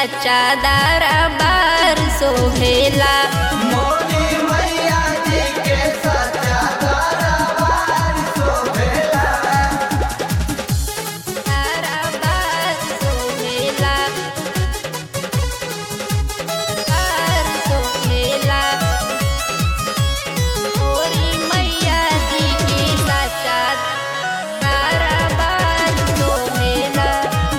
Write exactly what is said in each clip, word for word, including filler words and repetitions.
सच्चा दरबार सोहेला। मोरी मैया जी के सच्चा दरबार सोहेला। दरबार सोहेला, दरबार सोहेला। मोरी मैया जी के सच्चा दरबार सोहेला।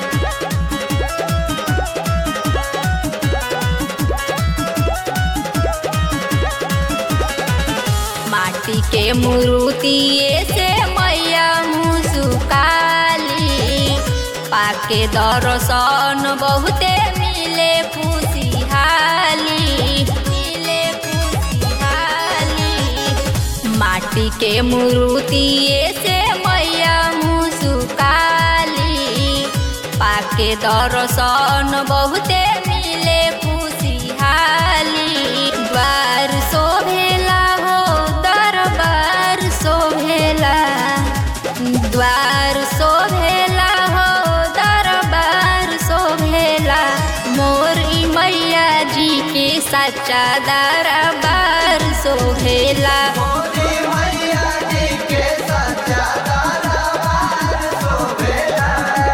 माटी के मूर्तिए से मैया मुस्काली, पाके दर्शन बहुते मिले खुशहाली, मिले खुशहाली। माटी के मूर्तिए से मैया मुस्काली, पाके दर्शन बहुते मिले खुशहाली। द्वार शोभेला हो दरबार शोभेला, द्वार शोभेला हो दरबार शोभेला। मोरी मैया जी के सच्चा दरबार शोभेला। मोरी मैया जी के सच्चा दरबार सोहेला।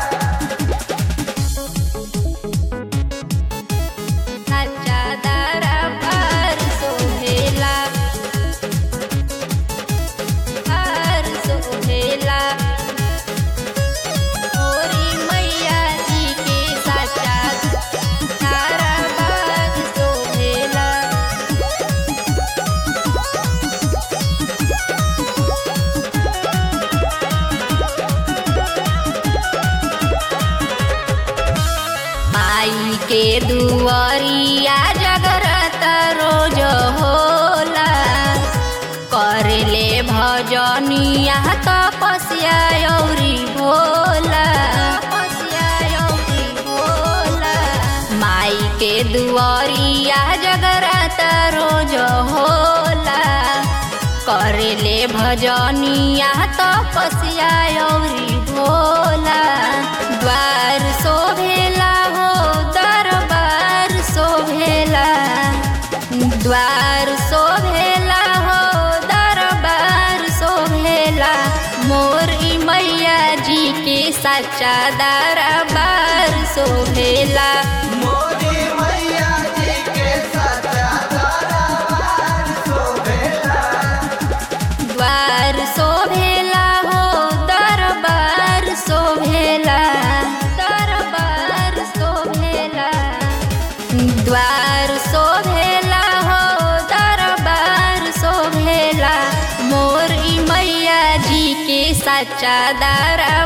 सच्चा दरबार सोहेला, दरबार सोहेला। मोरी मैया जी के सच्चा दरबार सोहेला। माई के दुआरिया जगरत रोज होला, करले भजनिया तपस्या औरी भोला, तपस्या औरी भोला। माई के दुआरिया जगरत रोज होला, करले भजनिया तपस्या औरी भोला। द्वार शोभेला हो दरबार शोभेला, द्वार शोभेला हो दरबार शोभेला। मोरी मैया जी के सच्चा दरबार शोभेला। मोरी मैया जी के सच्चा दरबार सोहेला। द्वार शोभेला हो दरबार शोभेला, दरबार शोभेला। द्वार शोभेला हो दरबार शोभेला। मोरी मैया जी के सच्चा दरबार